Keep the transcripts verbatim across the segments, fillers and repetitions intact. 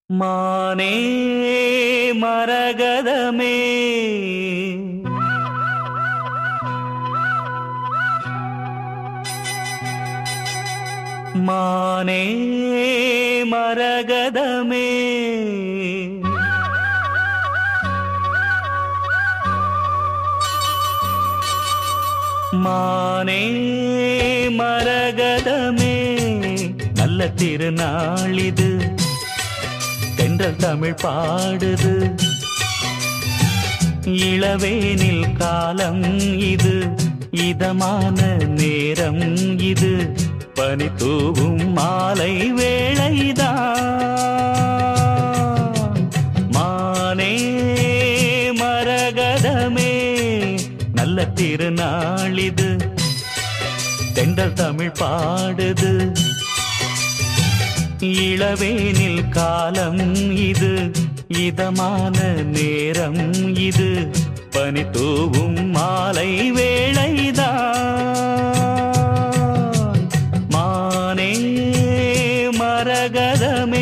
மானே மரகதமே மானே மரகதமே மானே மரகதமே நல்ல திருநாளிது தென்றல் தமிழ் பாடுது இளவேனில் காலம் இது இதமான நேரம் இது பனி தூவும் மாலை வேளைதான் மானே மரகதமே நல்ல திருநாளிது தென்றல் தமிழ் பாடுது இளவேனில் காலம் இது இதமான நேரம் இது பனி தூவும் மாலை வேளைதான் மானே மரகதமே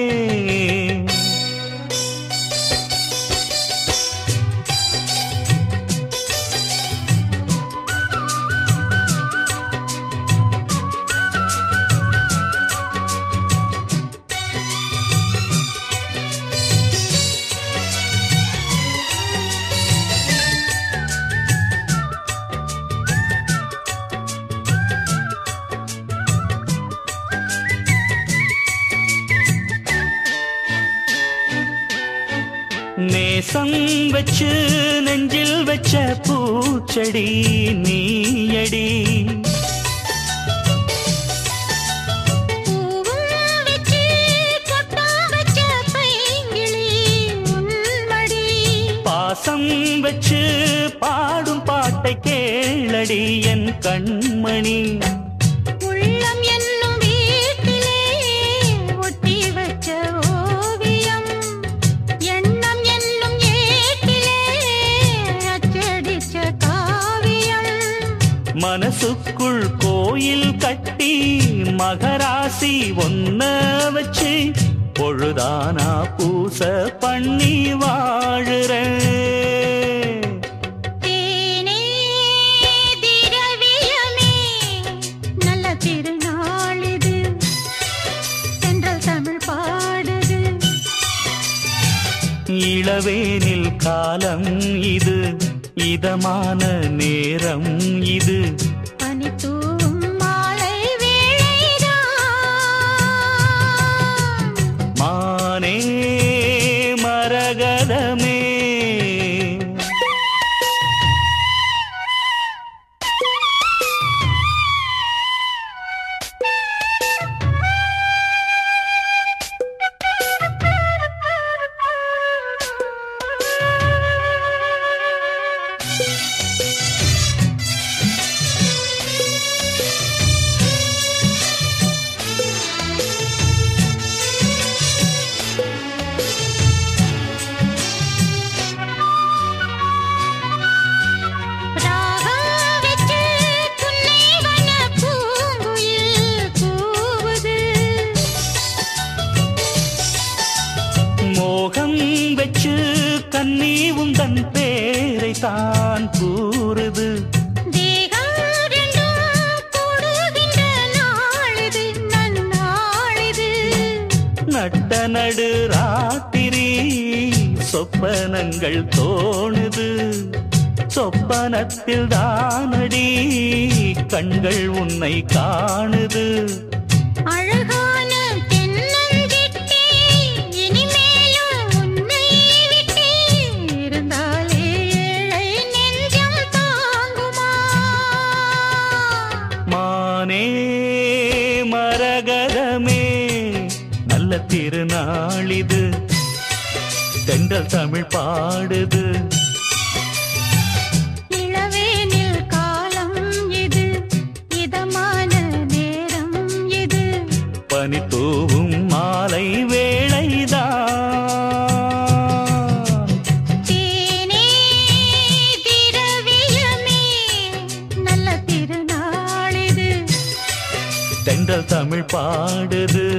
நேசம் வச்சு நெஞ்சில் வச்ச பூச்செடி நீயடி பாசம் வச்சு பாடும் பாட்டை கேளடி என் கண்மணி மனசுக்குள் கோயில் கட்டி மகராசி ஒன்ன வச்சு பொழுதானா பூச பண்ணி வாழுற நல்ல திருநாளிது தென்றல் தமிழ் பாடுது இளவேனில் காலம் இது இதமான நேரம் இது பனி தூவும் மாலை வேளைதான் மானே மரகதமே மோகம் வச்சு கண்ணி உந்தன் பேரை தான் கூறுது நட்ட நடு ராத்திரி சொப்பனங்கள் தோணுது சொப்பனத்தில் தானடி கண்கள் உன்னை காணுது மானே மரகதமே நல்ல திருநாளிது தென்றல் தமிழ் பாடுது இளவேனில் காலம் இது இதமான நேரம் இது பனி தூவும் மாலை வேளைதான் தேனே திரவியமே நல்ல திருநாளிது தென்றல் தமிழ் பாடுது